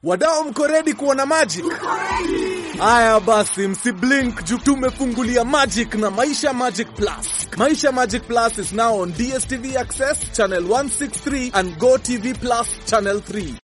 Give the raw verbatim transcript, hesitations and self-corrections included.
Wadau mko ready kuona magic? Aya basi msiblink juu tumefungulia Magic na Maisha Magic Plus. Maisha Magic Plus is now on D S T V Access channel one sixty-three and Go T V Plus channel three.